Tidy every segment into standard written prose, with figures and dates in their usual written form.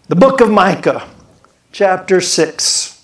The book of Micah, chapter 6.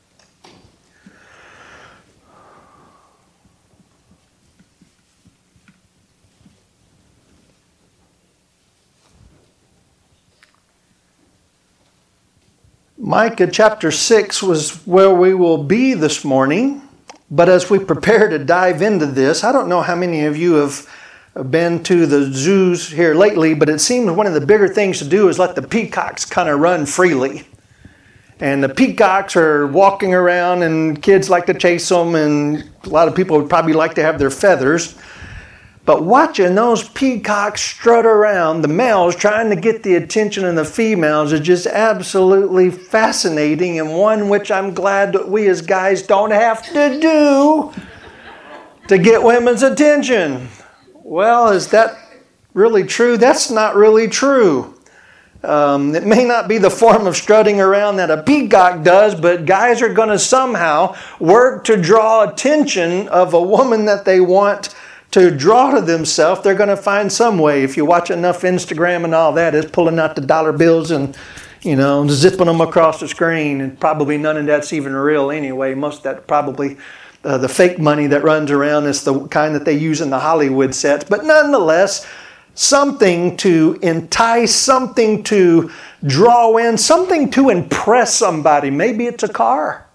Micah chapter 6 was where we will be this morning. But as we prepare to dive into this, I don't know how many of you have been to the zoos here lately, but it seems one of the bigger things to do is let the peacocks kind of run freely. And the peacocks are walking around and kids like to chase them, and a lot of people would probably like to have their feathers. But watching those peacocks strut around, the males trying to get the attention of the females, is just absolutely fascinating, and one which I'm glad that we as guys don't have to do to get women's attention. Well, is that really true? That's not really true. It may not be the form of strutting around that a peacock does, but guys are going to somehow work to draw attention of a woman that they want to draw to themselves. They're going to find some way. If you watch enough Instagram and all that, it's pulling out the dollar bills and, zipping them across the screen. And probably none of that's even real anyway. Most of that probably the fake money that runs around is the kind that they use in the Hollywood sets. But nonetheless, something to entice, something to draw in, something to impress somebody. Maybe it's a car.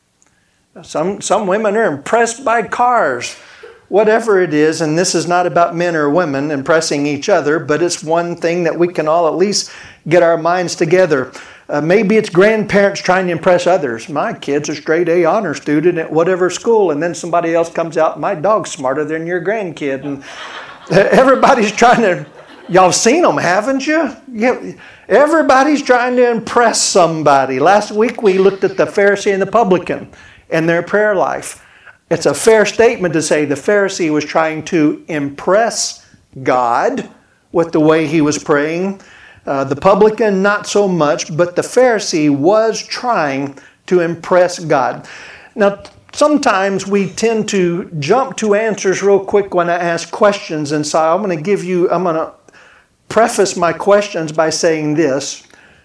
Some women are impressed by cars. Whatever it is, and this is not about men or women impressing each other, but it's one thing that we can all at least get our minds together. Maybe it's grandparents trying to impress others. My kid's a straight A honor student at whatever school, and then somebody else comes out, my dog's smarter than your grandkid. And everybody's trying to, y'all seen them, haven't you? Yeah, everybody's trying to impress somebody. Last week we looked at the Pharisee and the publican and their prayer life. It's a fair statement to say the Pharisee was trying to impress God with the way he was praying. The publican, not so much, but the Pharisee was trying to impress God. Now, sometimes we tend to jump to answers real quick when I ask questions, and so I'm going to preface my questions by saying this.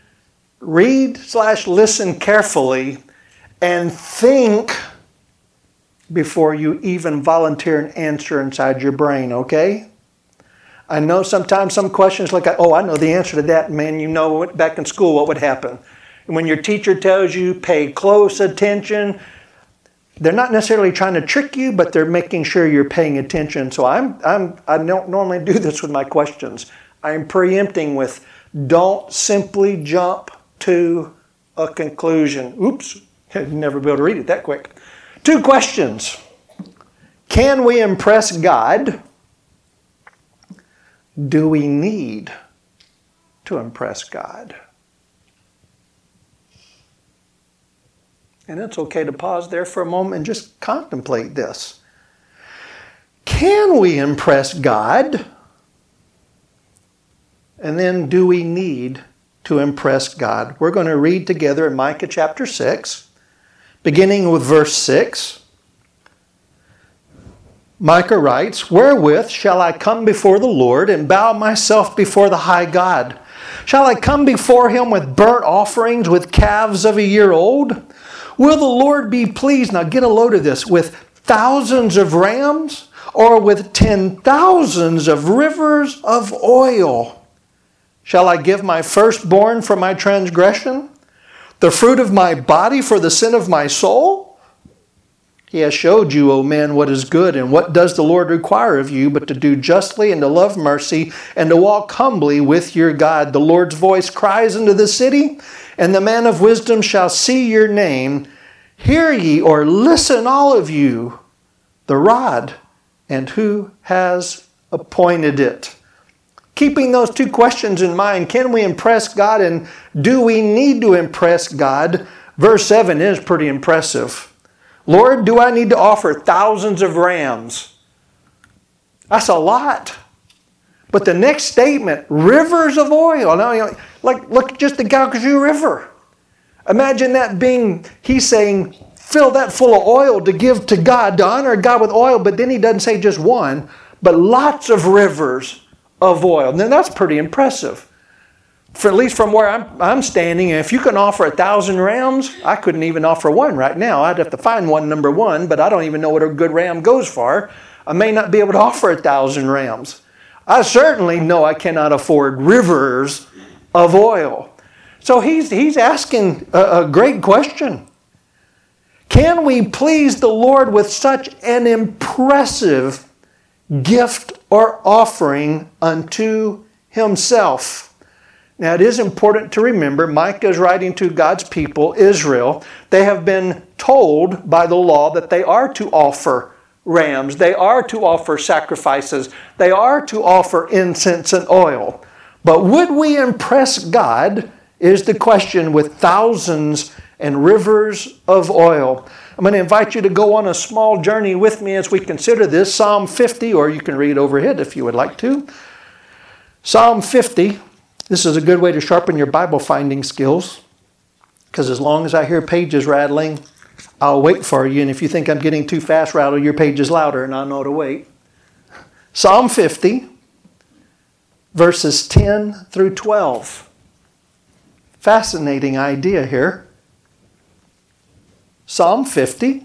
Read/listen carefully and think before you even volunteer an answer inside your brain, okay? I know sometimes some questions like, oh, I know the answer to that. Man, back in school what would happen. And when your teacher tells you pay close attention, they're not necessarily trying to trick you, but they're making sure you're paying attention. So I don't normally do this with my questions. I'm preempting with, don't simply jump to a conclusion. Oops, I'd never be able to read it that quick. 2 questions. Can we impress God? Do we need to impress God? And it's okay to pause there for a moment and just contemplate this. Can we impress God? And then do we need to impress God? We're going to read together in Micah chapter 6, beginning with verse 6. Micah writes, "Wherewith shall I come before the Lord and bow myself before the high God? Shall I come before him with burnt offerings, with calves of a year old? Will the Lord be pleased," now get a load of this, "with thousands of rams, or with 10,000s of rivers of oil? Shall I give my firstborn for my transgression, the fruit of my body for the sin of my soul? He has showed you, O man, what is good, and what does the Lord require of you, but to do justly and to love mercy and to walk humbly with your God. The Lord's voice cries into the city, and the man of wisdom shall see your name. Hear ye, or listen all of you, the rod, and who has appointed it?" Keeping those 2 questions in mind, can we impress God and do we need to impress God? Verse 7 is pretty impressive. "Lord, do I need to offer thousands of rams?" That's a lot. But the next statement, rivers of oil. Now, look at just the Calcasieu River. Imagine that he's saying, fill that full of oil to give to God, to honor God with oil. But then he doesn't say just one, but lots of rivers of oil. Now that's pretty impressive. at least from where I'm standing, if you can offer 1,000 rams, I couldn't even offer one right now. I'd have to find one, number one, but I don't even know what a good ram goes for. I may not be able to offer 1,000 rams. I certainly know I cannot afford rivers of oil. So he's asking a great question. Can we please the Lord with such an impressive gift or offering unto himself? Now it is important to remember, Micah is writing to God's people, Israel. They have been told by the law that they are to offer rams. They are to offer sacrifices. They are to offer incense and oil. But would we impress God is the question with thousands and rivers of oil. I'm going to invite you to go on a small journey with me as we consider this. Psalm 50, or you can read overhead if you would like to. Psalm 50. This is a good way to sharpen your Bible finding skills, because as long as I hear pages rattling, I'll wait for you. And if you think I'm getting too fast, rattle your pages louder and I'll know to wait. Psalm 50, verses 10 through 12. Fascinating idea here. Psalm 50.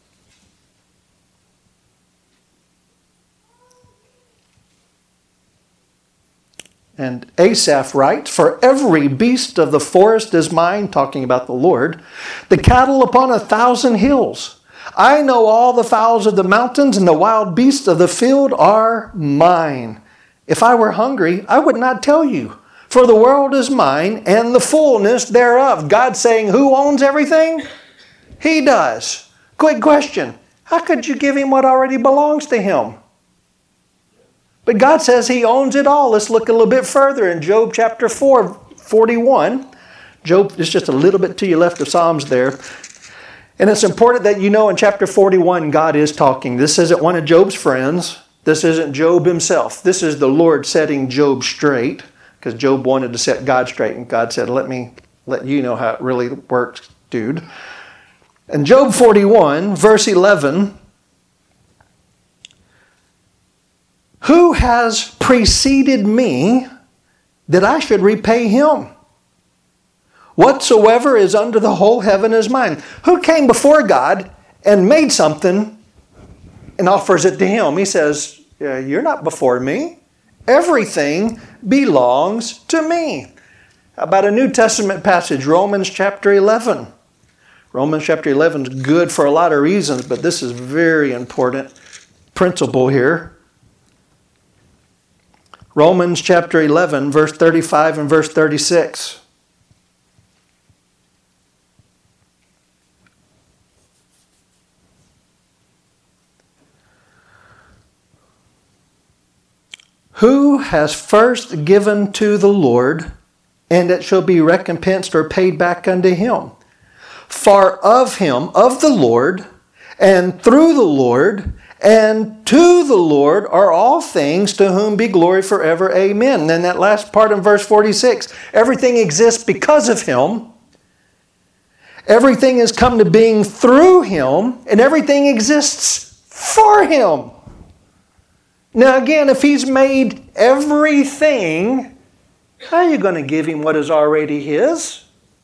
And Asaph writes, "For every beast of the forest is mine," talking about the Lord, "the cattle upon 1,000 hills. I know all the fowls of the mountains, and the wild beasts of the field are mine. If I were hungry, I would not tell you. For the world is mine, and the fullness thereof." God saying, who owns everything? He does. Quick question. How could you give him what already belongs to him? But God says he owns it all. Let's look a little bit further in Job chapter 4, 41. Job is just a little bit to your left of Psalms there. And it's important that you know in chapter 41, God is talking. This isn't one of Job's friends. This isn't Job himself. This is the Lord setting Job straight, because Job wanted to set God straight. And God said, let me let you know how it really works, dude. In Job 41, verse 11, "Who has preceded me that I should repay him? Whatsoever is under the whole heaven is mine." Who came before God and made something and offers it to him? He says, you're not before me. Everything belongs to me. How about a New Testament passage, Romans chapter 11. Romans chapter 11 is good for a lot of reasons, but this is very important principle here. Romans chapter 11, verse 35 and verse 36. "Who has first given to the Lord, and it shall be recompensed or paid back unto him. For of him, of the Lord, and through the Lord, and to the Lord are all things, to whom be glory forever. Amen." And then that last part in verse 46, everything exists because of him. Everything has come to being through him, and everything exists for him. Now again, if he's made everything, how are you going to give him what is already his?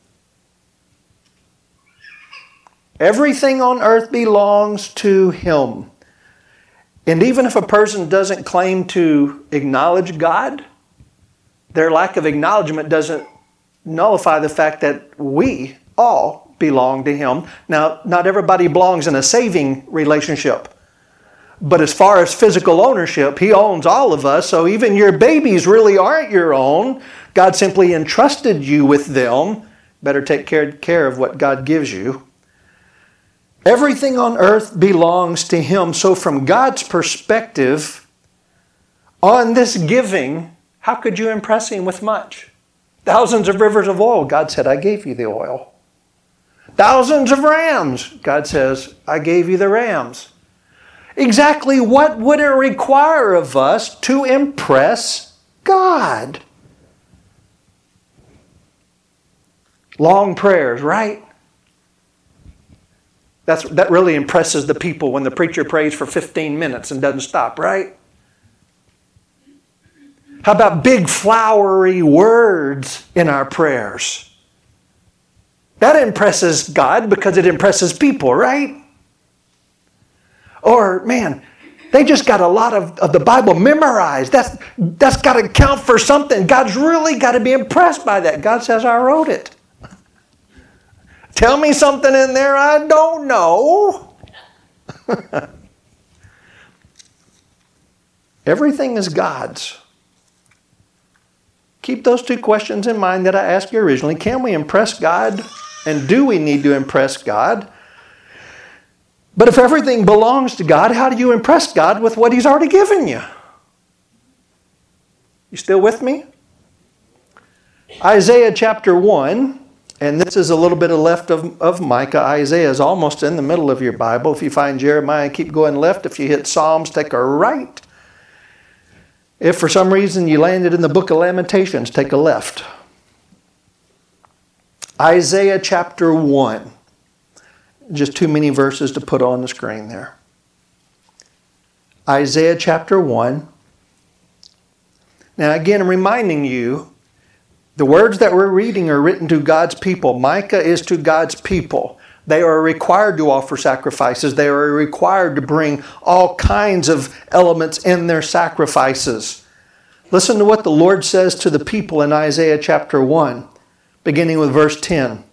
Everything on earth belongs to him. And even if a person doesn't claim to acknowledge God, their lack of acknowledgement doesn't nullify the fact that we all belong to him. Now, not everybody belongs in a saving relationship. But as far as physical ownership, he owns all of us. So even your babies really aren't your own. God simply entrusted you with them. Better take care of what God gives you. Everything on earth belongs to him. So from God's perspective, on this giving, how could you impress him with much? Thousands of rivers of oil. God said, I gave you the oil. Thousands of rams. God says, I gave you the rams. Exactly what would it require of us to impress God? Long prayers, right? That really impresses the people when the preacher prays for 15 minutes and doesn't stop, right? How about big flowery words in our prayers? That impresses God because it impresses people, right? Or, man, they just got a lot of the Bible memorized. That's got to count for something. God's really got to be impressed by that. God says, I wrote it. Tell me something in there I don't know. Everything is God's. Keep those two questions in mind that I asked you originally. Can we impress God? And do we need to impress God? But if everything belongs to God, how do you impress God with what He's already given you? You still with me? Isaiah chapter 1, and this is a little bit left of Micah. Isaiah is almost in the middle of your Bible. If you find Jeremiah, keep going left. If you hit Psalms, take a right. If for some reason you landed in the book of Lamentations, take a left. Isaiah chapter 1. Just too many verses to put on the screen there. Isaiah chapter 1. Now again, I'm reminding you, the words that we're reading are written to God's people. Micah is to God's people. They are required to offer sacrifices. They are required to bring all kinds of elements in their sacrifices. Listen to what the Lord says to the people in Isaiah chapter 1, beginning with verse 10.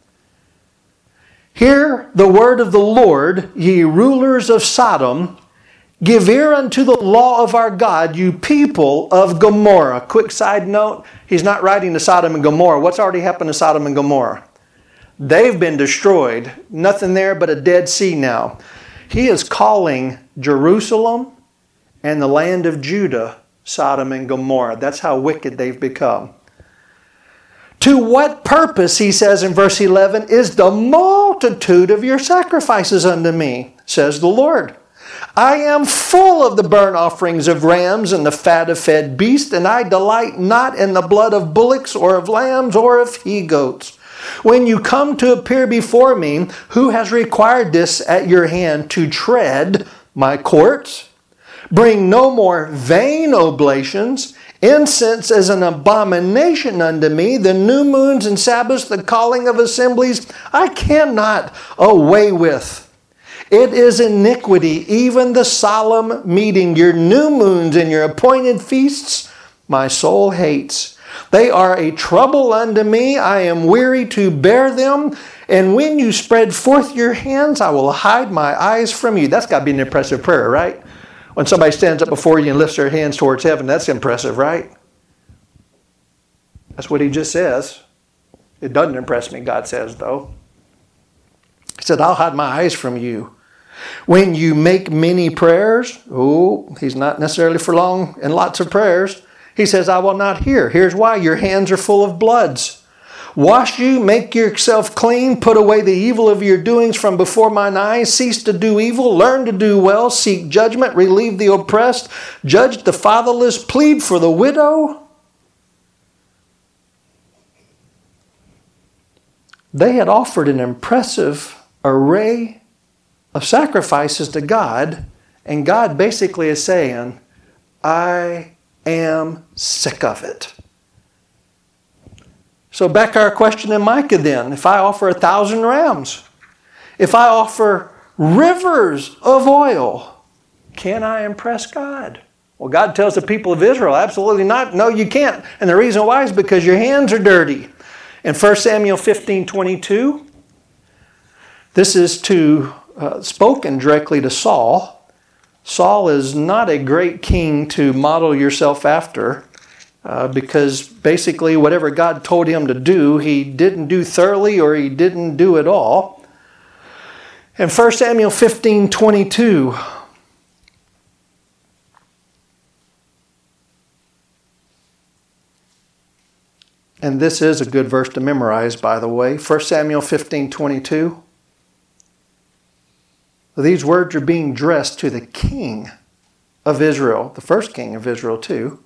Hear the word of the Lord, ye rulers of Sodom. Give ear unto the law of our God, you people of Gomorrah. Quick side note, he's not writing to Sodom and Gomorrah. What's already happened to Sodom and Gomorrah? They've been destroyed. Nothing there but a Dead Sea now. He is calling Jerusalem and the land of Judah Sodom and Gomorrah. That's how wicked they've become. To what purpose, he says in verse 11, is the multitude of your sacrifices unto me, says the Lord. I am full of the burnt offerings of rams and the fat of fed beasts, and I delight not in the blood of bullocks or of lambs or of he-goats. When you come to appear before me, who has required this at your hand to tread my courts? Bring no more vain oblations. Incense is an abomination unto me. The new moons and Sabbaths, the calling of assemblies, I cannot away with. It is iniquity, even the solemn meeting, your new moons and your appointed feasts, my soul hates. They are a trouble unto me. I am weary to bear them. And when you spread forth your hands, I will hide my eyes from you. That's got to be an impressive prayer, right? When somebody stands up before you and lifts their hands towards heaven, that's impressive, right? That's what he just says. It doesn't impress me, God says, though. He said, I'll hide my eyes from you. When you make many prayers, he's not necessarily for long and lots of prayers. He says, I will not hear. Here's why. Your hands are full of bloods. Wash you, make yourself clean, put away the evil of your doings from before mine eyes. Cease to do evil, learn to do well, seek judgment, relieve the oppressed, judge the fatherless, plead for the widow. They had offered an impressive array of sacrifices to God, and God basically is saying, I am sick of it. So back to our question in Micah then. If I offer 1,000 rams, if I offer rivers of oil, can I impress God? Well, God tells the people of Israel, absolutely not. No, you can't. And the reason why is because your hands are dirty. In 1 Samuel 15:22, this is spoken directly to Saul. Saul is not a great king to model yourself after. Because basically whatever God told him to do, he didn't do thoroughly or he didn't do it all. In 1 Samuel 15:22, and this is a good verse to memorize, by the way. 1 Samuel 15:22. These words are being addressed to the king of Israel, the first king of Israel too.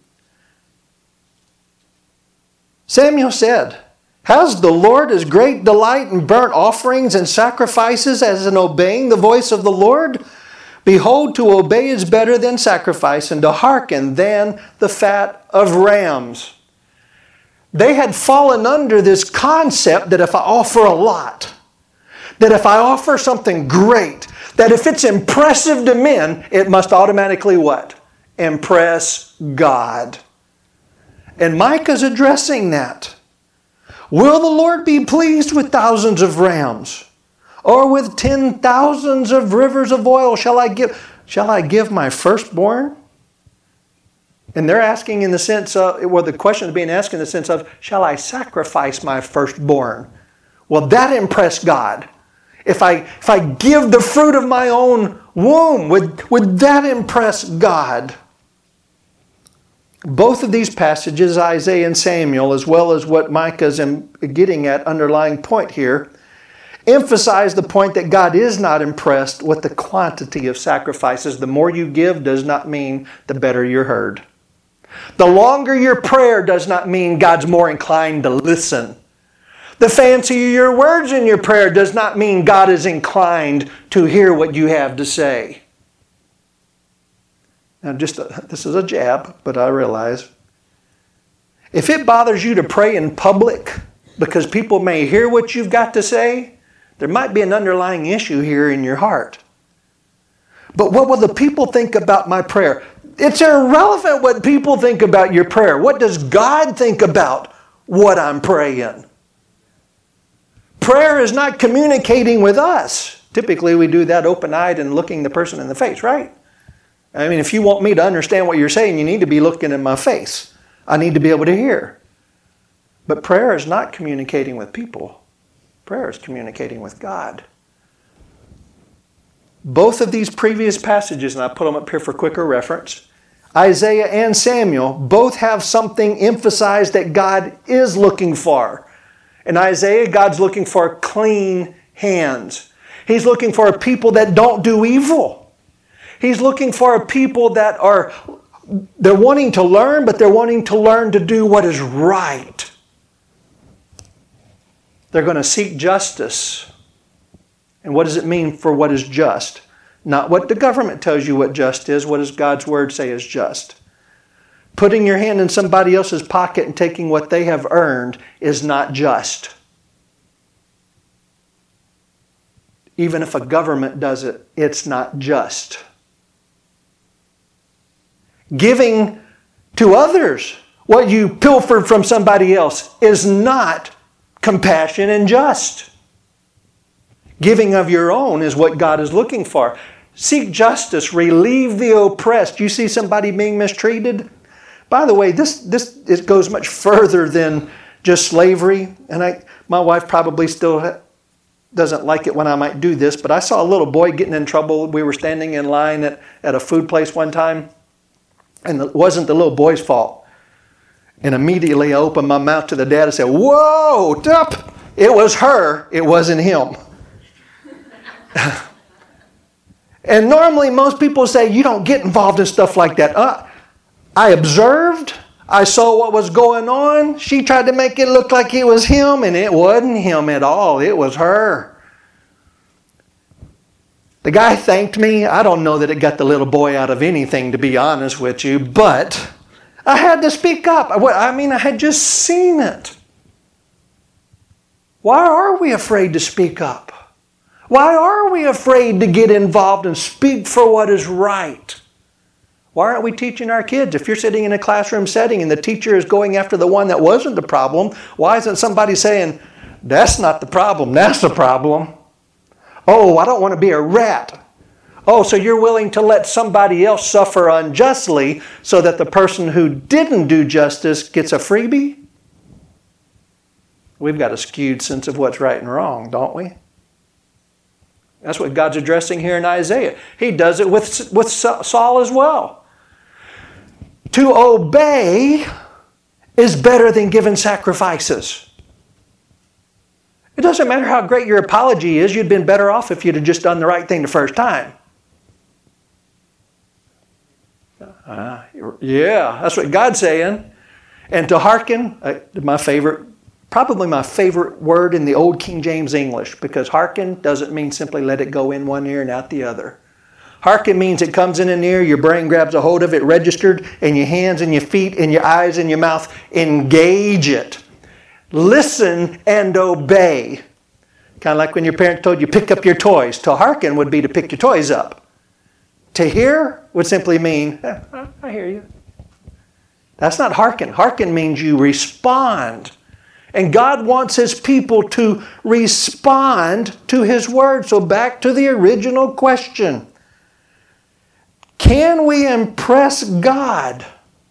Samuel said, has the Lord as great delight in burnt offerings and sacrifices as in obeying the voice of the Lord? Behold, to obey is better than sacrifice, and to hearken than the fat of rams. They had fallen under this concept that if I offer a lot, that if I offer something great, that if it's impressive to men, it must automatically what? Impress God. And Micah's addressing that. Will the Lord be pleased with thousands of rams? Or with 10,000s of rivers of oil shall I give my firstborn? And they're asking in the sense of, well, the question is being asked in the sense of, shall I sacrifice my firstborn? Well, that impressed God. If I give the fruit of my own womb, would that impress God? Both of these passages, Isaiah and Samuel, as well as what Micah's getting at, underlying point here, emphasize the point that God is not impressed with the quantity of sacrifices. The more you give does not mean the better you're heard. The longer your prayer does not mean God's more inclined to listen. The fancier your words in your prayer does not mean God is inclined to hear what you have to say. Now, this is a jab, but I realize if it bothers you to pray in public because people may hear what you've got to say, there might be an underlying issue here in your heart. But what will the people think about my prayer? It's irrelevant what people think about your prayer. What does God think about what I'm praying? Prayer is not communicating with us. Typically, we do that open-eyed and looking the person in the face, right? I mean, if you want me to understand what you're saying, you need to be looking in my face. I need to be able to hear. But prayer is not communicating with people. Prayer is communicating with God. Both of these previous passages, and I put them up here for quicker reference, Isaiah and Samuel, both have something emphasized that God is looking for. In Isaiah, God's looking for clean hands. He's looking for a people that don't do evil. He's looking for a people that they're wanting to learn, but they're wanting to learn to do what is right. They're going to seek justice. And what does it mean for what is just? Not what the government tells you what just is. What does God's Word say is just? Putting your hand in somebody else's pocket and taking what they have earned is not just. Even if a government does it, it's not just. Giving to others what you pilfered from somebody else is not compassion and just. Giving of your own is what God is looking for. Seek justice, relieve the oppressed. You see somebody being mistreated? By the way, it goes much further than just slavery. And my wife probably still doesn't like it when I might do this, but I saw a little boy getting in trouble. We were standing in line at a food place one time, and it wasn't the little boy's fault. And immediately I opened my mouth to the dad and said, "Whoa, up! It was her, it wasn't him." And normally most people say, you don't get involved in stuff like that. I observed. I saw what was going on. She tried to make it look like it was him, and it wasn't him at all. It was her. The guy thanked me. I don't know that it got the little boy out of anything, to be honest with you, but I had to speak up. I had just seen it. Why are we afraid to speak up? Why are we afraid to get involved and speak for what is right? Why aren't we teaching our kids? If you're sitting in a classroom setting and the teacher is going after the one that wasn't the problem, why isn't somebody saying, "That's not the problem, that's the problem"? "Oh, I don't want to be a rat." Oh, so you're willing to let somebody else suffer unjustly so that the person who didn't do justice gets a freebie? We've got a skewed sense of what's right and wrong, don't we? That's what God's addressing here in Isaiah. He does it with Saul as well. To obey is better than giving sacrifices. It doesn't matter how great your apology is. You'd been better off if you'd have just done the right thing the first time. Yeah, that's what God's saying. And to hearken, probably my favorite word in the old King James English, because hearken doesn't mean simply let it go in one ear and out the other. Hearken means it comes in and near, your brain grabs a hold of it, registered, and your hands and your feet and your eyes and your mouth engage it. Listen and obey. Kind of like when your parents told you, pick up your toys. To hearken would be to pick your toys up. To hear would simply mean, I hear you. That's not hearken. Hearken means you respond. And God wants His people to respond to His word. So back to the original question. Can we impress God?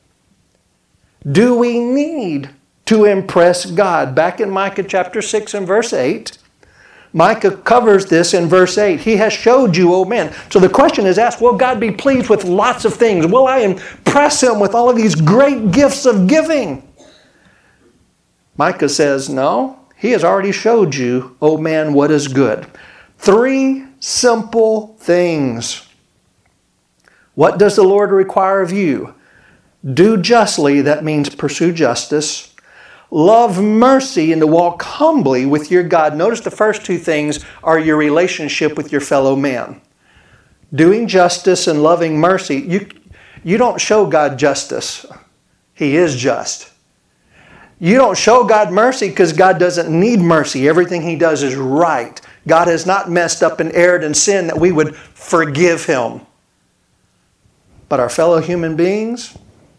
Do we need to impress God? Back in Micah chapter 6 and verse 8, Micah covers this in verse 8. He has showed you, O man. So the question is asked, will God be pleased with lots of things? Will I impress Him with all of these great gifts of giving? Micah says, no. He has already showed you, O man, what is good. 3 simple things. What does the Lord require of you? Do justly, that means pursue justice. Love mercy and to walk humbly with your God. Notice the first 2 things are your relationship with your fellow man. Doing justice and loving mercy. You don't show God justice. He is just. You don't show God mercy because God doesn't need mercy. Everything He does is right. God has not messed up and erred and sinned that we would forgive Him. But our fellow human beings,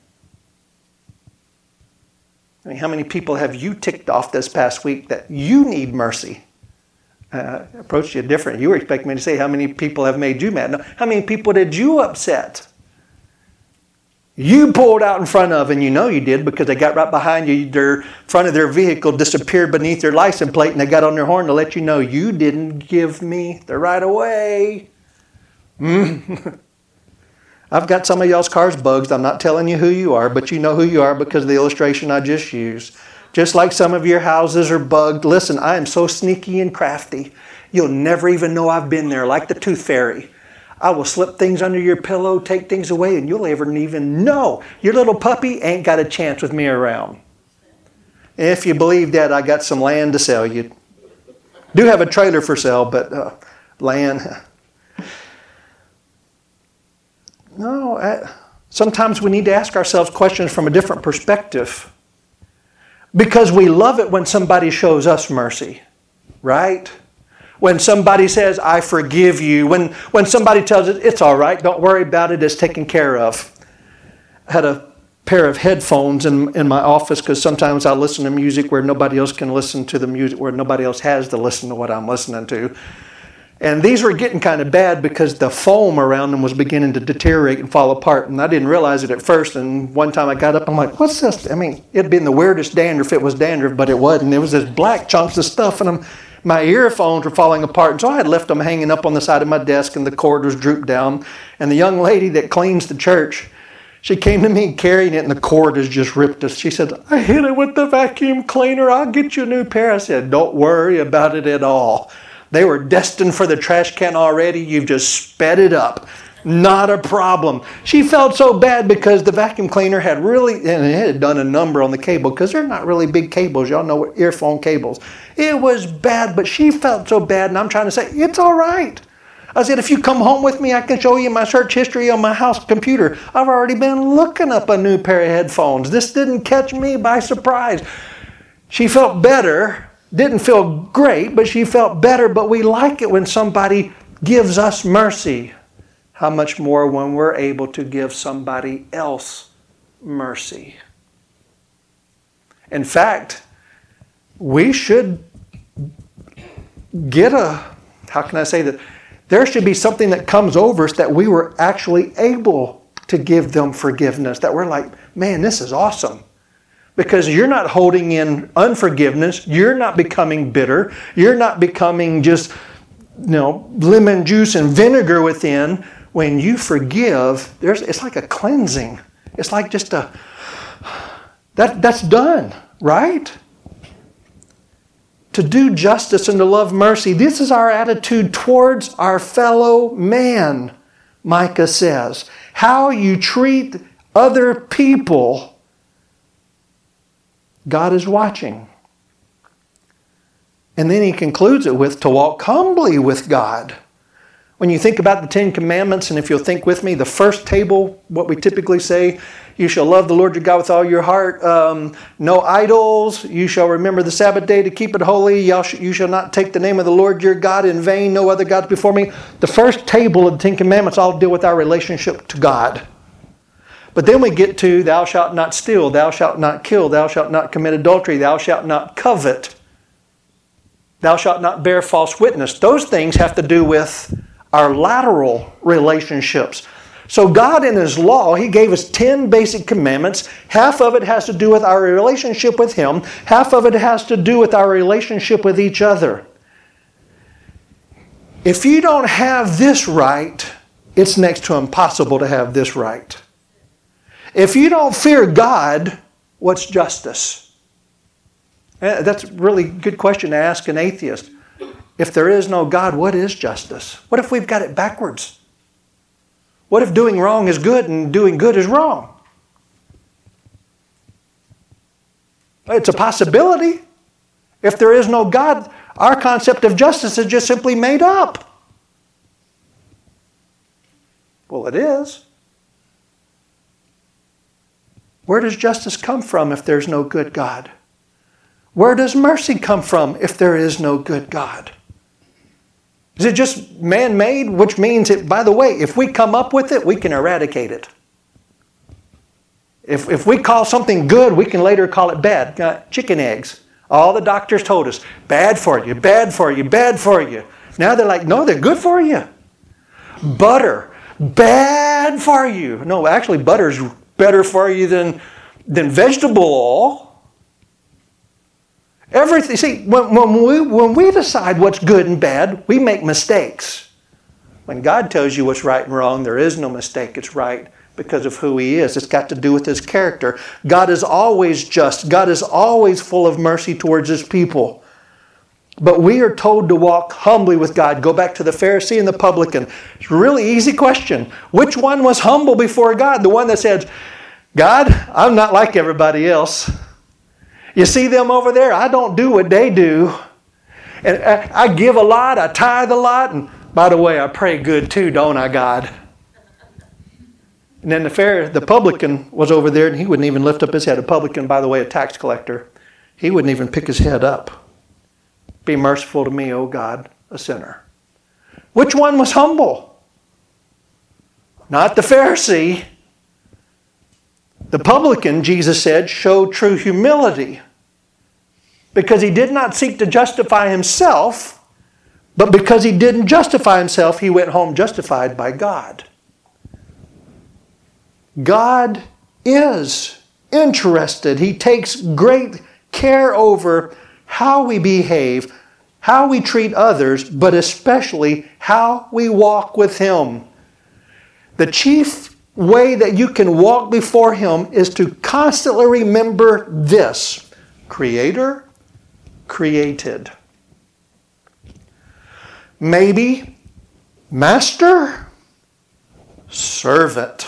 I mean, how many people have you ticked off this past week that you need mercy? I approached you different. You were expecting me to say how many people have made you mad. No, how many people did you upset? You pulled out in front of, and you know you did because they got right behind you. Their front of their vehicle disappeared beneath their license plate, and they got on their horn to let you know you didn't give me the right of way. I've got some of y'all's cars bugged. I'm not telling you who you are, but you know who you are because of the illustration I just used. Just like some of your houses are bugged. Listen, I am so sneaky and crafty. You'll never even know I've been there, like the tooth fairy. I will slip things under your pillow, take things away, and you'll never even know. Your little puppy ain't got a chance with me around. If you believe that, I got some land to sell you. Do have a trailer for sale, but land... No, sometimes we need to ask ourselves questions from a different perspective. Because we love it when somebody shows us mercy, right? When somebody says, I forgive you. When somebody tells us, it's all right, don't worry about it, it's taken care of. I had a pair of headphones in my office because sometimes I listen to music where nobody else can listen to the music, where nobody else has to listen to what I'm listening to. And these were getting kind of bad because the foam around them was beginning to deteriorate and fall apart. And I didn't realize it at first. And one time I got up, I'm like, what's this? I mean, it'd been the weirdest dandruff. It was dandruff, but it wasn't. It was this black chunks of stuff. And my earphones were falling apart. And so I had left them hanging up on the side of my desk and the cord was drooped down. And the young lady that cleans the church, she came to me carrying it and the cord has just ripped us. She said, I hit it with the vacuum cleaner. I'll get you a new pair. I said, don't worry about it at all. They were destined for the trash can already. You've just sped it up. Not a problem. She felt so bad because the vacuum cleaner had really, and it had done a number on the cable because they're not really big cables. Y'all know what earphone cables. It was bad, but she felt so bad. And I'm trying to say, it's all right. I said, if you come home with me, I can show you my search history on my house computer. I've already been looking up a new pair of headphones. This didn't catch me by surprise. She felt better. Didn't feel great, but she felt better. But we like it when somebody gives us mercy. How much more when we're able to give somebody else mercy? In fact, we should get how can I say that? There should be something that comes over us that we were actually able to give them forgiveness. That we're like, man, this is awesome. Because you're not holding in unforgiveness. You're not becoming bitter. You're not becoming just, lemon juice and vinegar within. When you forgive, it's like a cleansing. It's like just that's done, right? To do justice and to love mercy. This is our attitude towards our fellow man, Micah says. How you treat other people, God is watching. And then he concludes it with to walk humbly with God. When you think about the Ten Commandments, and if you'll think with me, the first table, what we typically say, you shall love the Lord your God with all your heart. No idols. You shall remember the Sabbath day to keep it holy. You shall not take the name of the Lord your God in vain. No other gods before me. The first table of the Ten Commandments all deal with our relationship to God. But then we get to thou shalt not steal, thou shalt not kill, thou shalt not commit adultery, thou shalt not covet, thou shalt not bear false witness. Those things have to do with our lateral relationships. So God in His law, He gave us 10 basic commandments. Half of it has to do with our relationship with Him. Half of it has to do with our relationship with each other. If you don't have this right, it's next to impossible to have this right. If you don't fear God, what's justice? That's a really good question to ask an atheist. If there is no God, what is justice? What if we've got it backwards? What if doing wrong is good and doing good is wrong? It's a possibility. If there is no God, our concept of justice is just simply made up. Well, it is. Where does justice come from if there's no good God? Where does mercy come from if there is no good God? Is it just man-made? Which means, by the way, if we come up with it, we can eradicate it. If we call something good, we can later call it bad. Chicken eggs. All the doctors told us, bad for you, bad for you, bad for you. Now they're like, no, they're good for you. Butter, bad for you. No, actually butter's better for you than vegetable oil. Everything. See, when we decide what's good and bad, we make mistakes. When God tells you what's right and wrong, there is no mistake. It's right because of who He is. It's got to do with His character. God is always just. God is always full of mercy towards His people. But we are told to walk humbly with God. Go back to the Pharisee and the publican. It's a really easy question. Which one was humble before God? The one that said, God, I'm not like everybody else. You see them over there? I don't do what they do. And I give a lot, I tithe a lot, and by the way, I pray good too, don't I, God? And then the publican was over there, and he wouldn't even lift up his head. A publican, by the way, a tax collector. He wouldn't even pick his head up. Be merciful to me, O God, a sinner. Which one was humble? Not the Pharisee. The publican, Jesus said, showed true humility because he did not seek to justify himself, but because he didn't justify himself, he went home justified by God. God is interested. He takes great care over how we behave, how we treat others, but especially how we walk with Him. The chief way that you can walk before Him is to constantly remember this: Creator, created. Maybe Master, servant.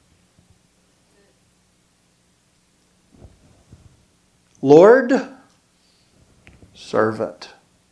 Lord, servant.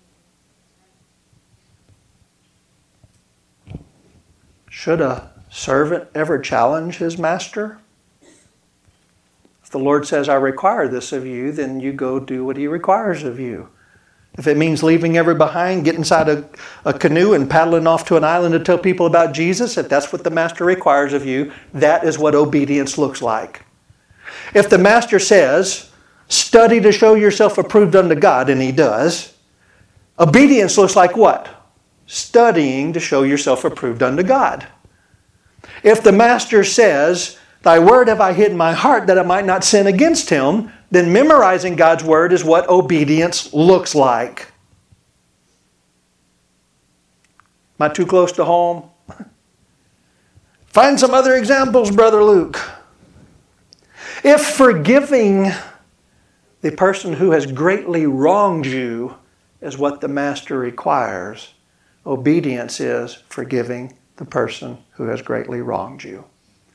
Should a servant ever challenge his master? If the Lord says, I require this of you, then you go do what He requires of you. If it means leaving everybody behind, get inside a canoe and paddling off to an island to tell people about Jesus, if that's what the master requires of you, that is what obedience looks like. If the master says, study to show yourself approved unto God, and he does, obedience looks like what? Studying to show yourself approved unto God. If the master says, thy word have I hid in my heart that I might not sin against him, then memorizing God's word is what obedience looks like. Am I too close to home? Find some other examples, Brother Luke. If forgiving the person who has greatly wronged you is what the master requires, obedience is forgiving the person who has greatly wronged you.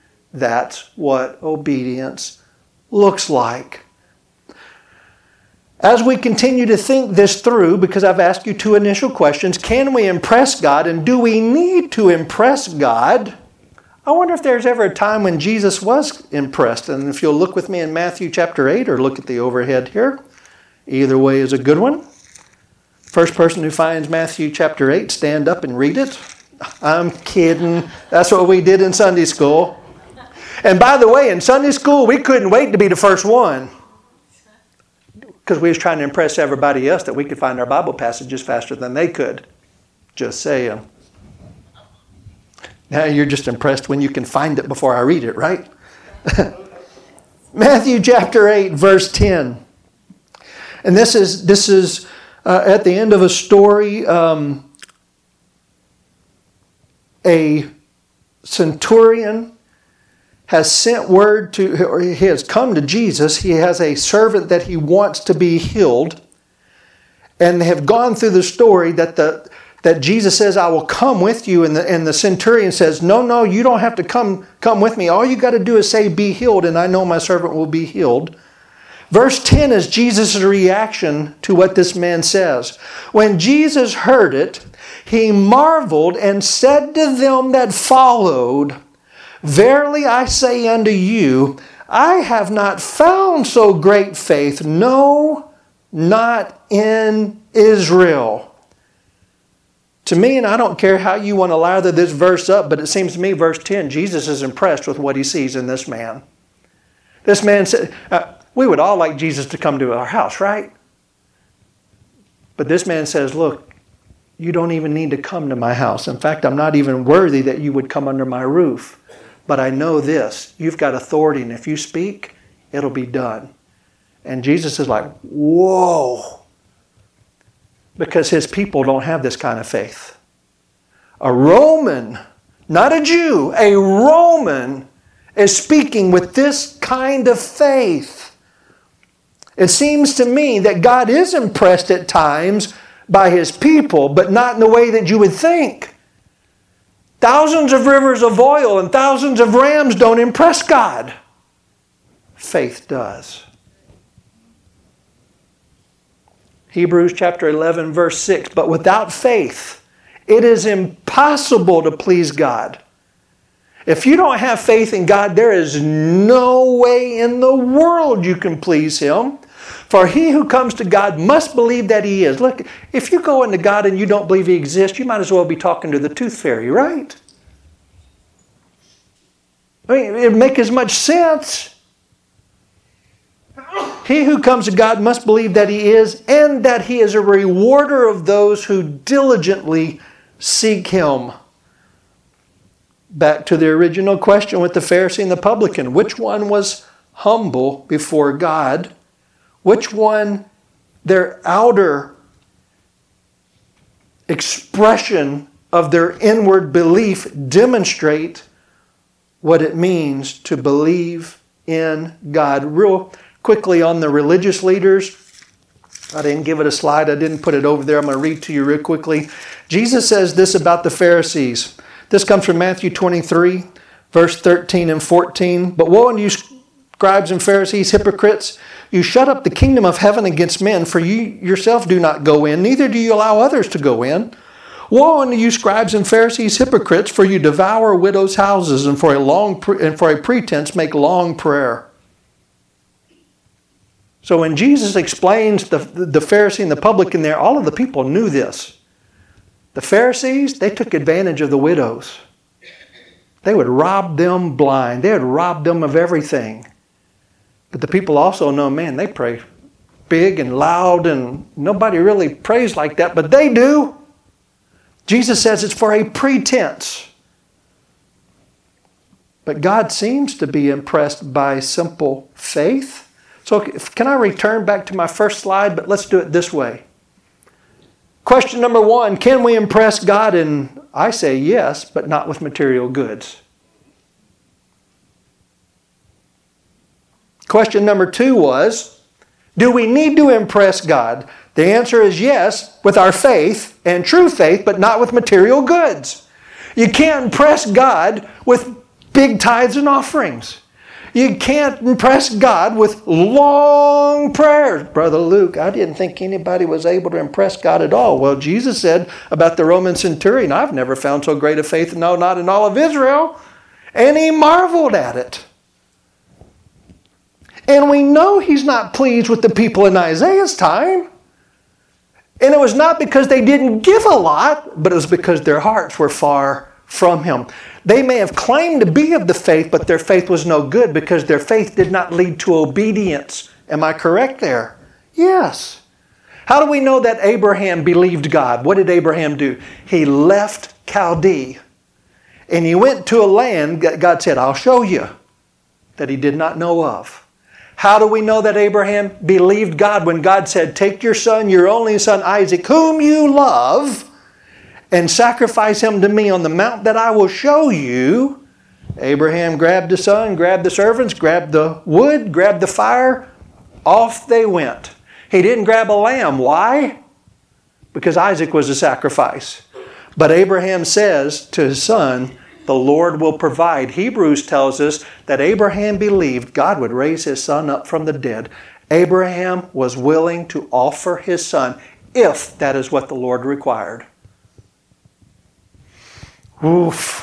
That's what obedience looks like. As we continue to think this through, because I've asked you two initial questions, can we impress God and do we need to impress God? I wonder if there's ever a time when Jesus was impressed. And if you'll look with me in Matthew chapter 8 or look at the overhead here, either way is a good one. First person who finds Matthew chapter 8, stand up and read it. I'm kidding. That's what we did in Sunday school. And by the way, in Sunday school, we couldn't wait to be the first one, because we was trying to impress everybody else that we could find our Bible passages faster than they could. Just saying. Now you're just impressed when you can find it before I read it, right? Matthew chapter 8, verse 10. And this is at the end of a story. A centurion has sent word to, or he has come to Jesus. He has a servant that he wants to be healed. And they have gone through the story that Jesus says, I will come with you. And the centurion says, no, you don't have to come with me. All you got to do is say, be healed, and I know my servant will be healed. Verse 10 is Jesus' reaction to what this man says. When Jesus heard it, he marveled and said to them that followed, Verily I say unto you, I have not found so great faith, no, not in Israel. To me, and I don't care how you want to lather this verse up, but it seems to me, verse 10, Jesus is impressed with what he sees in this man. This man said, we would all like Jesus to come to our house, right? But this man says, look, you don't even need to come to my house. In fact, I'm not even worthy that you would come under my roof. But I know this, you've got authority, and if you speak, it'll be done. And Jesus is like, whoa. Because his people don't have this kind of faith. A Roman, not a Jew, a Roman is speaking with this kind of faith. It seems to me that God is impressed at times by his people, but not in the way that you would think. Thousands of rivers of oil and thousands of rams don't impress God. Faith does. Hebrews chapter 11, verse 6. But without faith, it is impossible to please God. If you don't have faith in God, there is no way in the world you can please him. For he who comes to God must believe that he is. Look, if you go into God and you don't believe he exists, you might as well be talking to the tooth fairy, right? I mean, it would make as much sense. He who comes to God must believe that he is, and that he is a rewarder of those who diligently seek him. Back to the original question with the Pharisee and the publican. Which one was humble before God? Which one, their outer expression of their inward belief demonstrate what it means to believe in God? Real quickly on the religious leaders. I didn't give it a slide. I didn't put it over there. I'm going to read to you real quickly. Jesus says this about the Pharisees. This comes from Matthew 23, verse 13 and 14. But woe unto you, scribes and Pharisees, hypocrites! You shut up the kingdom of heaven against men, for you yourself do not go in, neither do you allow others to go in. Woe unto you, scribes and Pharisees, hypocrites! For you devour widows' houses, and for a pretense make long prayer. So when Jesus explains the Pharisee and the publican there, all of the people knew this. The Pharisees, they took advantage of the widows. They would rob them blind. They would rob them of everything. But the people also know, man, they pray big and loud, and nobody really prays like that, but they do. Jesus says it's for a pretense. But God seems to be impressed by simple faith. So can I return back to my first slide? But let's do it this way. Question number 1, can we impress God? And I say yes, but not with material goods. Question number 2 was, do we need to impress God? The answer is yes, with our faith and true faith, but not with material goods. You can't impress God with big tithes and offerings. You can't impress God with long prayers. Brother Luke, I didn't think anybody was able to impress God at all. Well, Jesus said about the Roman centurion, I've never found so great a faith, no, not in all of Israel. And he marveled at it. And we know he's not pleased with the people in Isaiah's time. And it was not because they didn't give a lot, but it was because their hearts were far from him. They may have claimed to be of the faith, but their faith was no good because their faith did not lead to obedience. Am I correct there? Yes. How do we know that Abraham believed God? What did Abraham do? He left Chaldee and he went to a land that God said, I'll show you, that he did not know of. How do we know that Abraham believed God when God said, take your son, your only son Isaac, whom you love, and sacrifice him to me on the mount that I will show you? Abraham grabbed the son, grabbed the servants, grabbed the wood, grabbed the fire. Off they went. He didn't grab a lamb. Why? Because Isaac was a sacrifice. But Abraham says to his son, the Lord will provide. Hebrews tells us that Abraham believed God would raise his son up from the dead. Abraham was willing to offer his son if that is what the Lord required. Oof.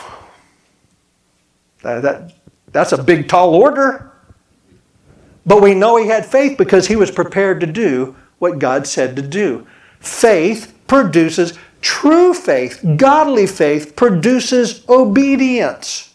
That's a big, tall order. But we know he had faith because he was prepared to do what God said to do. Faith produces true faith. Godly faith produces obedience.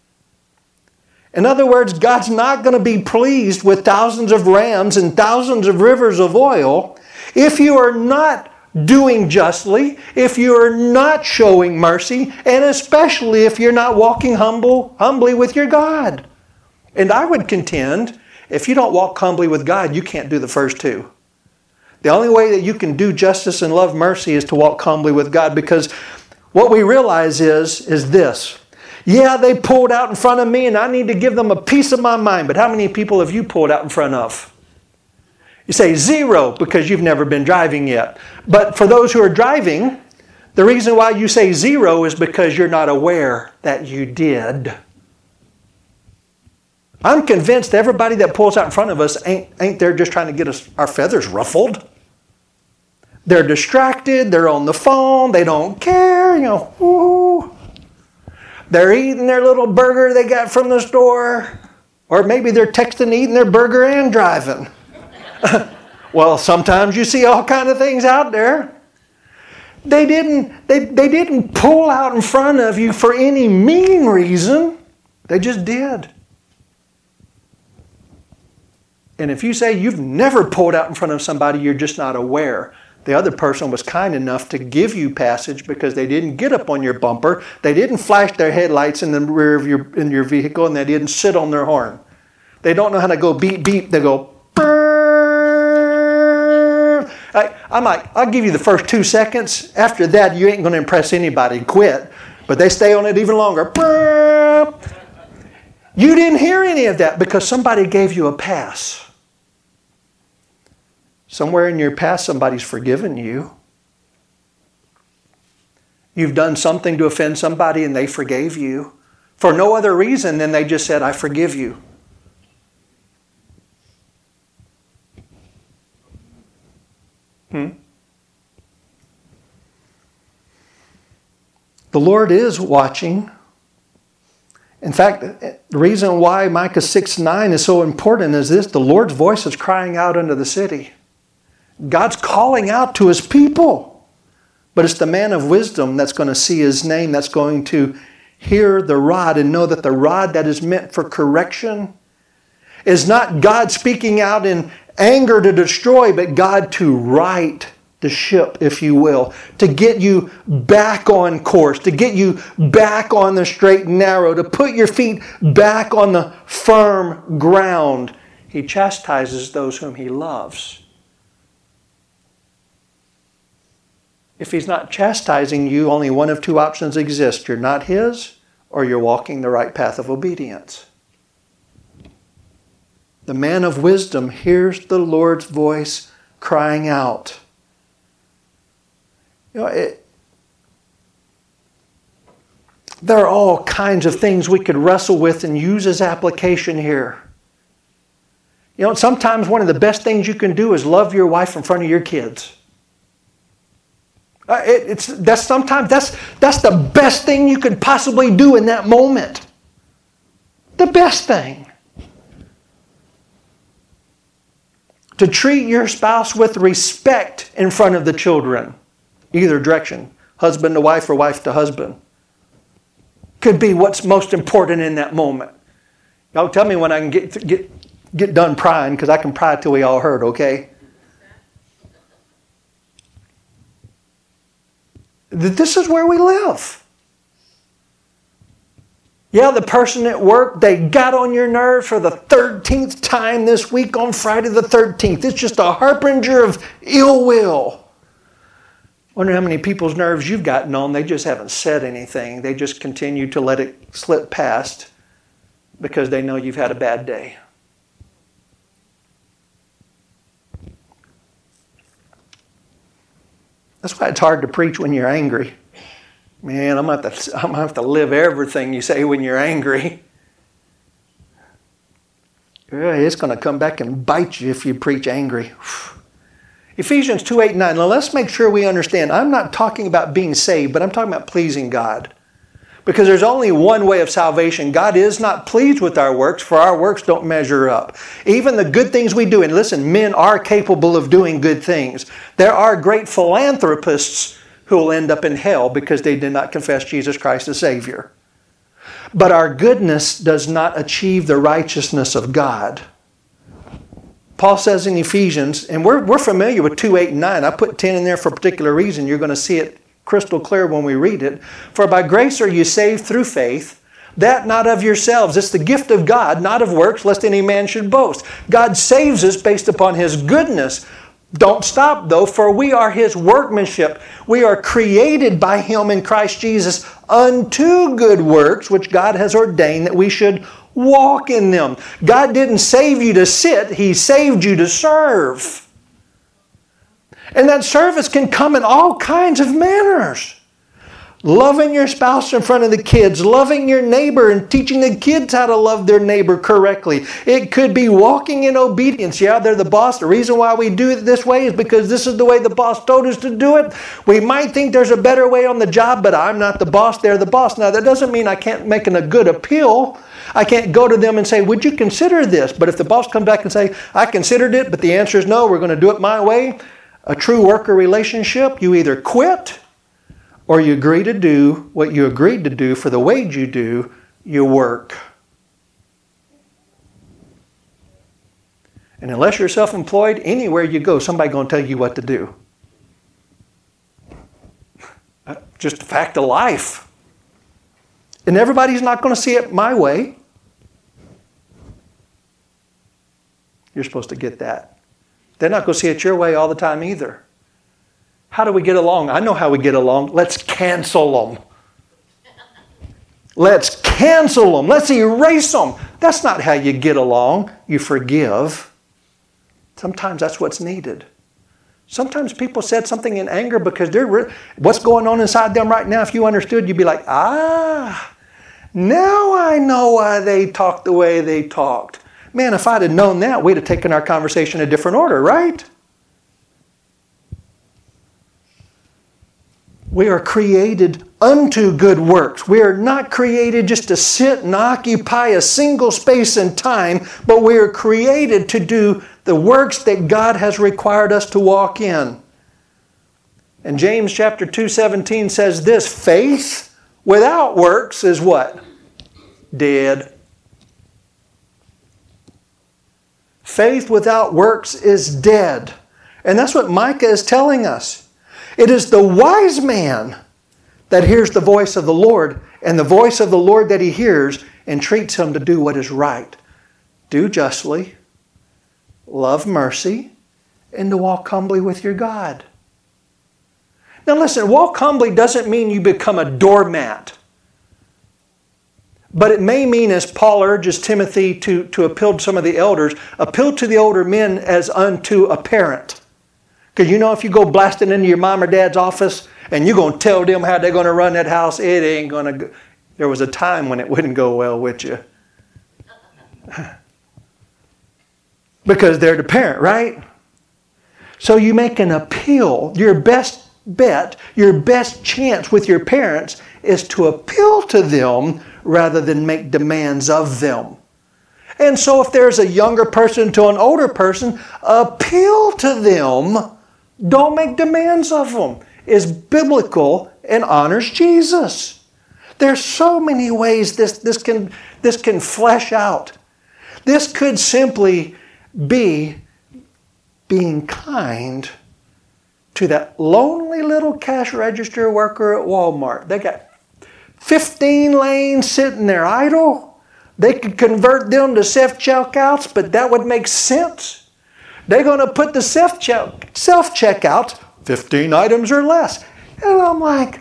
In other words, God's not going to be pleased with thousands of rams and thousands of rivers of oil if you are not doing justly, if you are not showing mercy, and especially if you're not walking humbly with your God. And I would contend, if you don't walk humbly with God, you can't do the first two. The only way that you can do justice and love mercy is to walk humbly with God, because what we realize is this. Yeah, they pulled out in front of me and I need to give them a piece of my mind, but how many people have you pulled out in front of? You say 0 because you've never been driving yet. But for those who are driving, the reason why you say 0 is because you're not aware that you did. I'm convinced everybody that pulls out in front of us ain't there just trying to get our feathers ruffled. They're distracted. They're on the phone. They don't care. Ooh. They're eating their little burger they got from the store. Or maybe they're texting, eating their burger and driving. Well, sometimes you see all kinds of things out there. They didn't pull out in front of you for any mean reason. They just did. And if you say you've never pulled out in front of somebody, you're just not aware. The other person was kind enough to give you passage because they didn't get up on your bumper. They didn't flash their headlights in the rear of your vehicle, and they didn't sit on their horn. They don't know how to go beep, beep. They go, brrr. I'm like, I'll give you the first 2 seconds. After that, you ain't going to impress anybody. Quit. But they stay on it even longer. Brrr. You didn't hear any of that because somebody gave you a pass. Somewhere in your past, somebody's forgiven you. You've done something to offend somebody and they forgave you. For no other reason than they just said, I forgive you. The Lord is watching. In fact, the reason why Micah 6:9 is so important is this. The Lord's voice is crying out into the city. God's calling out to His people. But it's the man of wisdom that's going to see His name, that's going to hear the rod and know that the rod that is meant for correction is not God speaking out in anger to destroy, but God to right the ship, if you will, to get you back on course, to get you back on the straight and narrow, to put your feet back on the firm ground. He chastises those whom He loves. If He's not chastising you, only one of two options exist. You're not His, or you're walking the right path of obedience. The man of wisdom hears the Lord's voice crying out. There are all kinds of things we could wrestle with and use as application here. You know, sometimes one of the best things you can do is love your wife in front of your kids. That's the best thing you could possibly do in that moment. The best thing. To treat your spouse with respect in front of the children. Either direction. Husband to wife or wife to husband. Could be what's most important in that moment. Y'all tell me when I can get done prying, because I can pry till we all heard, okay? This is where we live. Yeah, the person at work, they got on your nerves for the 13th time this week on Friday the 13th. It's just a harbinger of ill will. Wonder how many people's nerves you've gotten on. They just haven't said anything. They just continue to let it slip past because they know you've had a bad day. That's why it's hard to preach when you're angry. Man, I'm going to have to live everything you say when you're angry. Yeah, it's going to come back and bite you if you preach angry. Ephesians 2:8-9. Now let's make sure we understand. I'm not talking about being saved, but I'm talking about pleasing God. Because there's only one way of salvation. God is not pleased with our works, for our works don't measure up. Even the good things we do, and listen, men are capable of doing good things. There are great philanthropists who will end up in hell because they did not confess Jesus Christ as Savior. But our goodness does not achieve the righteousness of God. Paul says in Ephesians, and we're familiar with 2:8-9. I put 10 in there for a particular reason. You're going to see it crystal clear when we read it. For by grace are you saved through faith, that not of yourselves. It's the gift of God, not of works, lest any man should boast. God saves us based upon His goodness. Don't stop though, for we are His workmanship. We are created by Him in Christ Jesus unto good works, which God has ordained that we should walk in them. God didn't save you to sit. He saved you to serve. And that service can come in all kinds of manners. Loving your spouse in front of the kids, loving your neighbor and teaching the kids how to love their neighbor correctly. It could be walking in obedience. Yeah, they're the boss. The reason why we do it this way is because this is the way the boss told us to do it. We might think there's a better way on the job, but I'm not the boss, they're the boss. Now that doesn't mean I can't make a good appeal. I can't go to them and say, would you consider this? But if the boss comes back and say, I considered it, but the answer is no, we're going to do it my way. A true worker relationship, you either quit or you agree to do what you agreed to do for the wage you do, you work. And unless you're self-employed, anywhere you go, somebody's going to tell you what to do. Just a fact of life. And everybody's not going to see it my way. You're supposed to get that. They're not going to see it your way all the time either. How do we get along? I know how we get along. Let's cancel them. Let's cancel them. Let's erase them. That's not how you get along. You forgive. Sometimes that's what's needed. Sometimes people said something in anger because what's going on inside them right now, if you understood, you'd be like, now I know why they talked the way they talked. Man, if I'd have known that, we'd have taken our conversation a different order, right? We are created unto good works. We are not created just to sit and occupy a single space and time, but we are created to do the works that God has required us to walk in. And James chapter 2:17 says this, faith without works is what? Dead. Faith without works is dead. And that's what Micah is telling us. It is the wise man that hears the voice of the Lord, and the voice of the Lord that he hears entreats him to do what is right. Do justly, love mercy, and to walk humbly with your God. Now listen, walk humbly doesn't mean you become a doormat. But it may mean, as Paul urges Timothy to appeal to some of the elders, appeal to the older men as unto a parent. Because you know, if you go blasting into your mom or dad's office and you're going to tell them how they're going to run that house, it ain't going to go. there was a time when it wouldn't go well with you. Because they're the parent, right? So you make an appeal. Your best bet, your best chance with your parents is to appeal to them rather than make demands of them. And so if there's a younger person to an older person, appeal to them. Don't make demands of them. It's biblical and honors Jesus. There's so many ways this can flesh out. This could simply be being kind to that lonely little cash register worker at Walmart. They got 15 lanes sitting there idle. They could convert them to self-checkouts, but that would make sense. They're going to put the self-checkouts, 15 items or less. And I'm like,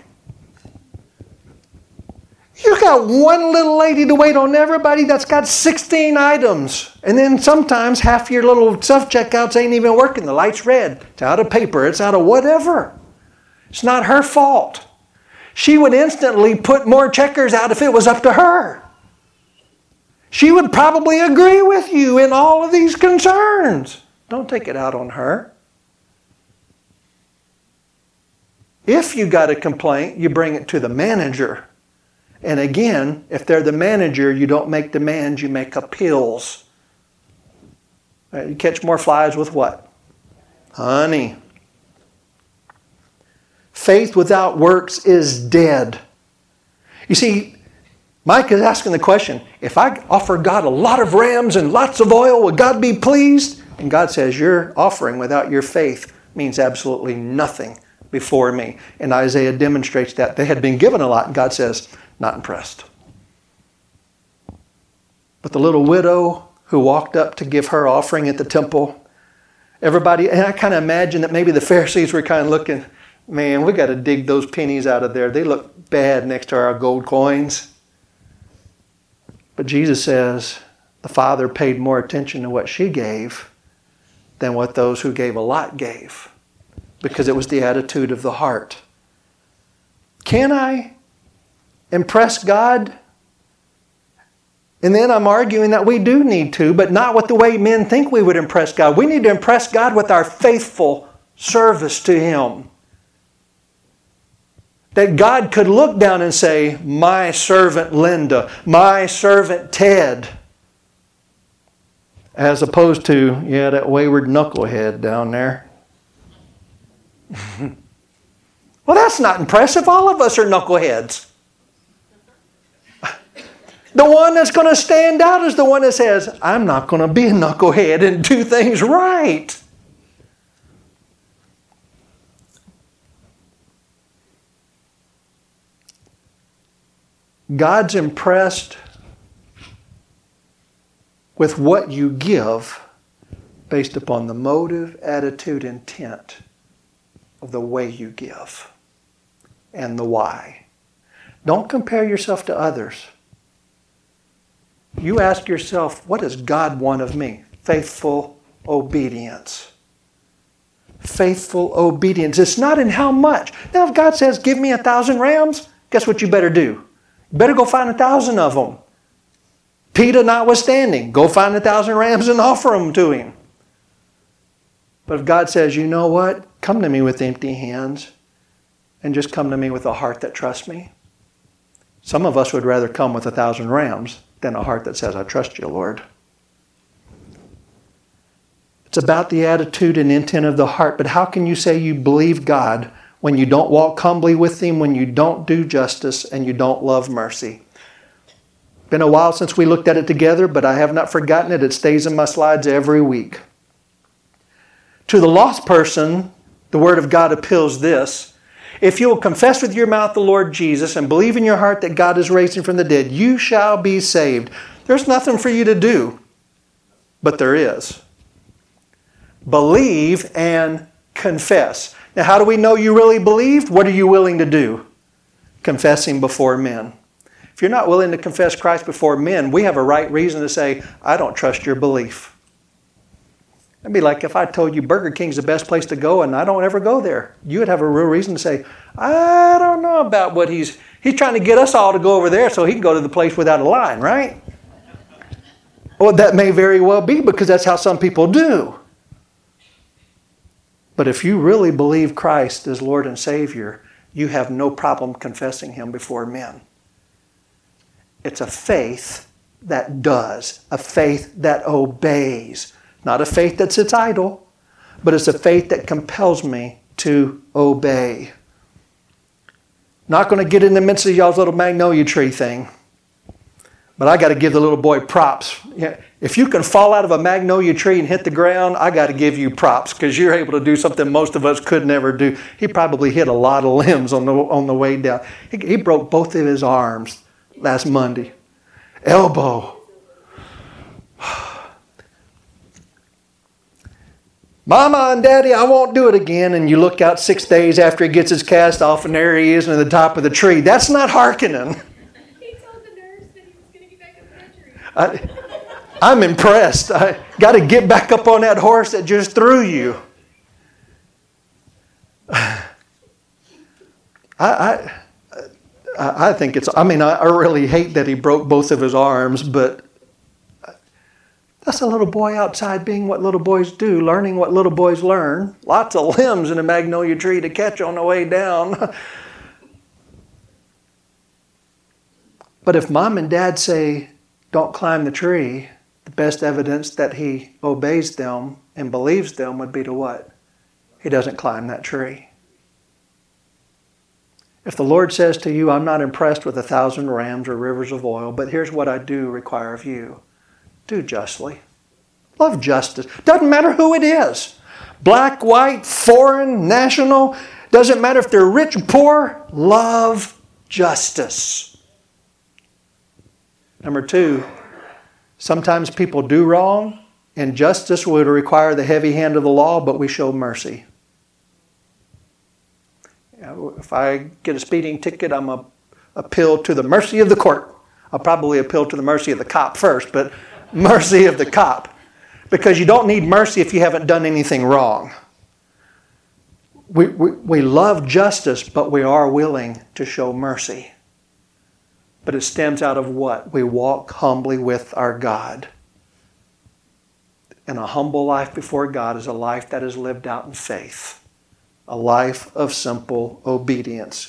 you got one little lady to wait on everybody that's got 16 items. And then sometimes half your little self-checkouts ain't even working. The light's red. It's out of paper. It's out of whatever. It's not her fault. She would instantly put more checkers out if it was up to her. She would probably agree with you in all of these concerns. Don't take it out on her. If you got a complaint, you bring it to the manager. And again, if they're the manager, you don't make demands, you make appeals. You catch more flies with what? Honey. Faith without works is dead. You see, Mike is asking the question, if I offer God a lot of rams and lots of oil, will God be pleased? And God says, your offering without your faith means absolutely nothing before me. And Isaiah demonstrates that. They had been given a lot, and God says, not impressed. But the little widow who walked up to give her offering at the temple, everybody, and I kind of imagine that maybe the Pharisees were kind of looking, man, we got to dig those pennies out of there. They look bad next to our gold coins. But Jesus says the Father paid more attention to what she gave than what those who gave a lot gave, because it was the attitude of the heart. Can I impress God? And then I'm arguing that we do need to, but not with the way men think we would impress God. We need to impress God with our faithful service to Him. That God could look down and say, my servant Linda, my servant Ted. As opposed to, yeah, that wayward knucklehead down there. Well, that's not impressive. All of us are knuckleheads. The one that's going to stand out is the one that says, I'm not going to be a knucklehead and do things right. God's impressed with what you give based upon the motive, attitude, intent of the way you give and the why. Don't compare yourself to others. You ask yourself, what does God want of me? Faithful obedience. Faithful obedience. It's not in how much. Now if God says, give me 1,000 rams, guess what you better do? You better go find 1,000 of them. PETA notwithstanding, go find 1,000 rams and offer them to Him. But if God says, you know what? Come to me with empty hands and just come to me with a heart that trusts me. Some of us would rather come with 1,000 rams than a heart that says, I trust you, Lord. It's about the attitude and intent of the heart. But how can you say you believe God when you don't walk humbly with Him, when you don't do justice, and you don't love mercy? Been a while since we looked at it together, but I have not forgotten it. It stays in my slides every week. To the lost person, the Word of God appeals this. If you will confess with your mouth the Lord Jesus and believe in your heart that God is raised Him from the dead, you shall be saved. There's nothing for you to do, but there is. Believe and confess. Now, how do we know you really believed? What are you willing to do? Confessing before men. If you're not willing to confess Christ before men, we have a right reason to say, I don't trust your belief. It'd be like if I told you Burger King's the best place to go and I don't ever go there. You would have a real reason to say, I don't know about what he's trying to get us all to go over there so he can go to the place without a line, right? Well, that may very well be because that's how some people do. But if you really believe Christ as Lord and Savior, you have no problem confessing Him before men. It's a faith that does, a faith that obeys. Not a faith that sits idle, but it's a faith that compels me to obey. Not going to get in the midst of y'all's little magnolia tree thing, but I got to give the little boy props. If you can fall out of a magnolia tree and hit the ground, I got to give you props because you're able to do something most of us could never do. He probably hit a lot of limbs on the way down. He broke both of his arms last Monday. Elbow. Mama and Daddy, I won't do it again. And you look out 6 days after he gets his cast off and there he is in the top of the tree. That's not hearkening. He told the nurse that he was going to get back up in that tree. I'm impressed. I got to get back up on that horse that just threw you. I think it's, I really hate that he broke both of his arms, but that's a little boy outside being what little boys do, learning what little boys learn. Lots of limbs in a magnolia tree to catch on the way down. But if Mom and Dad say, don't climb the tree, the best evidence that he obeys them and believes them would be to what? He doesn't climb that tree. If the Lord says to you, I'm not impressed with 1,000 rams or rivers of oil, but here's what I do require of you. Do justly. Love justice. Doesn't matter who it is. Black, white, foreign, national. Doesn't matter if they're rich or poor. Love justice. Number 2, sometimes people do wrong, and justice would require the heavy hand of the law, but we show mercy. If I get a speeding ticket, I'm going to appeal to the mercy of the court. I'll probably appeal to the mercy of the cop first, but mercy of the cop. Because you don't need mercy if you haven't done anything wrong. We love justice, but we are willing to show mercy. But it stems out of what? We walk humbly with our God. And a humble life before God is a life that is lived out in faith. A life of simple obedience.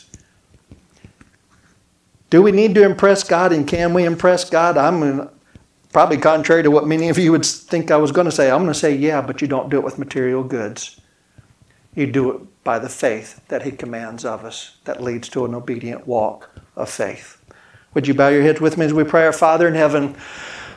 Do we need to impress God, and can we impress God? Probably contrary to what many of you would think I was going to say. I'm going to say, yeah, but you don't do it with material goods. You do it by the faith that He commands of us that leads to an obedient walk of faith. Would you bow your heads with me as we pray? Our Father in heaven,